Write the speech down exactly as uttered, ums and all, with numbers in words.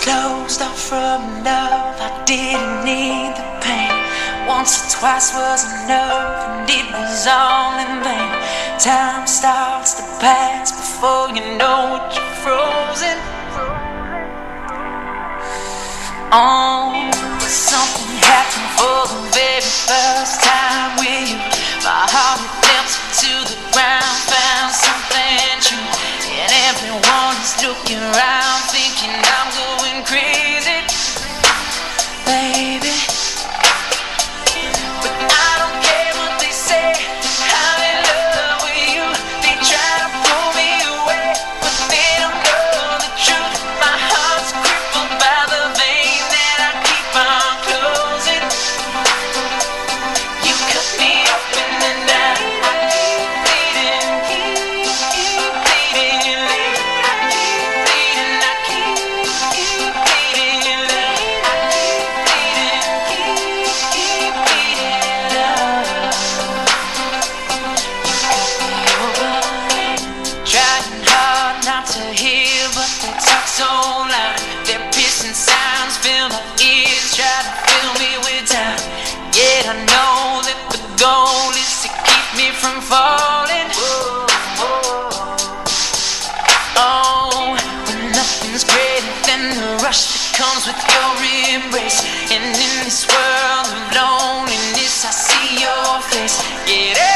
closed off from love. I didn't need the pain. Once or twice was enough, and it was all in vain. Time starts to pass before you know it, you're frozen. Oh, something happened for the very first time with you. My heart melts to the ground, found something true, and everyone is looking around, thinking I'm going crazy, baby. But I don't care what they say. I'm in love with you. They try to pull me away, but they don't know the truth. My heart's crippled by the vein that I keep on closing. You cut me open and I keep bleeding, keep, keep bleeding your love. I keep bleeding, I keep, keep bleeding your love. I keep bleeding, keep, keep bleeding love. You cut me open, trying hard not to hear, but they talk so loud. Their piercing sounds fill my ears, try to fill me with doubt. Yet I know that the goal is to keep me from falling. Oh, but nothing's greater than the rush that comes with your embrace. And in this world of loneliness, I see your face. Get